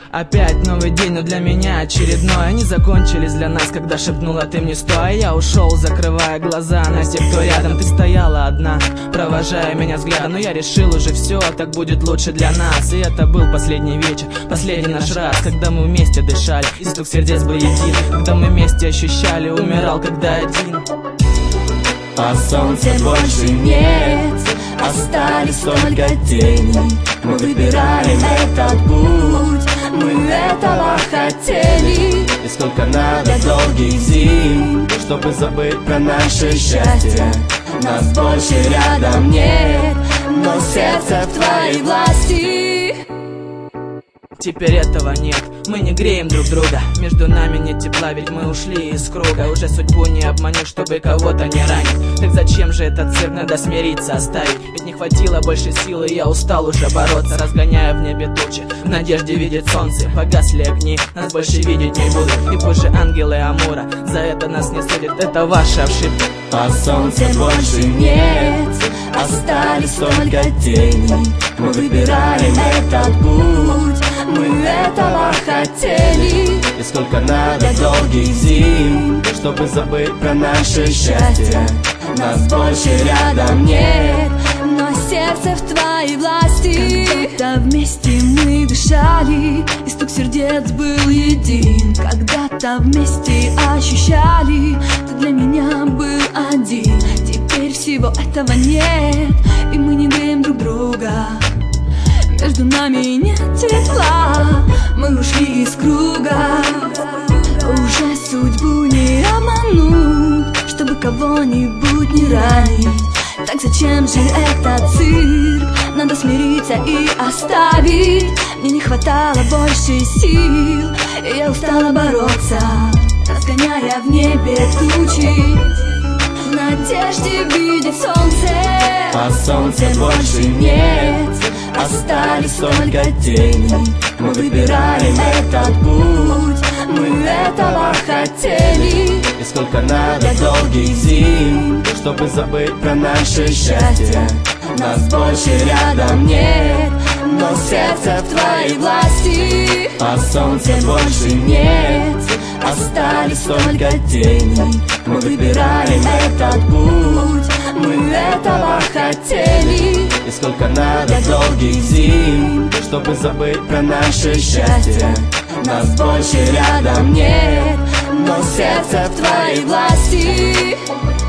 Опять новый день, но для меня очередной. Они закончились для нас, когда шепнула ты мне стой. Я ушел, закрывая глаза на тех, кто рядом. Ты стояла одна, провожая меня взглядом. Но я решил уже все, так будет лучше для нас. И это был последний вечер, последний наш раз, когда мы вместе дышали, и стук сердец был един. Когда мы вместе ощущали, умирал когда один. А солнца больше нет, остались только тени. Мы выбираем этот путь, мы этого хотели. И сколько надо долгих зим, чтобы забыть про наше счастье. Нас больше рядом нет, но сердце в твоей власти. Теперь этого нет, мы не греем друг друга. Между нами нет тепла, ведь мы ушли из круга. Уже судьбу не обманешь, чтобы кого-то не ранить. Так зачем же этот цирк, надо смириться, оставить. Ведь не хватило больше силы, я устал уже бороться. Разгоняя в небе тучи, в надежде видеть солнце. Погасли огни, нас больше видеть не будут. И пусть же ангелы Амура за это нас не судят, это ваша ошибка. А солнца больше нет, остались только тени. Мы выбираем этот путь, мы этого хотели. И сколько надо долгих зим, чтобы забыть про наше счастье. Нас больше рядом нет, но сердце в твоей власти. Когда-то вместе мы дышали, и стук сердец был един. Когда-то вместе ощущали, ты для меня был один. Теперь всего этого нет, и мы не греем друг друга. Между нами нет тепла, мы ушли из круга. Уже судьбу не обмануть, чтобы кого-нибудь не ранить. Так зачем же этот цирк? Надо смириться и оставить. Мне не хватало больше сил, и я устала бороться, разгоняя в небе тучи, в надежде видеть солнце. А солнца больше нет, остались только тени. Мы выбираем этот путь, мы этого хотели. И сколько надо долгих зим, чтобы забыть про наше счастье. Нас больше рядом нет, но сердце в твоей власти. А солнца больше нет, остались только тени. Мы выбираем этот путь, мы этого хотели. И сколько надо долгих зим, чтобы забыть про наше счастье. Нас больше рядом нет, но сердце в твоей власти.